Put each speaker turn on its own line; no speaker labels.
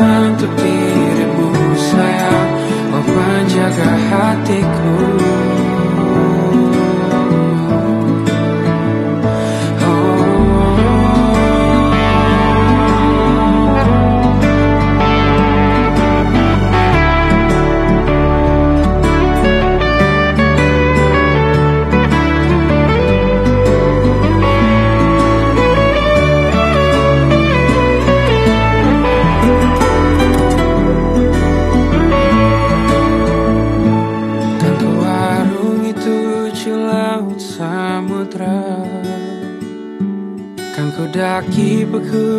untuk dirimu sayang, oh penjaga hatiku. Samudra kan ku daki beku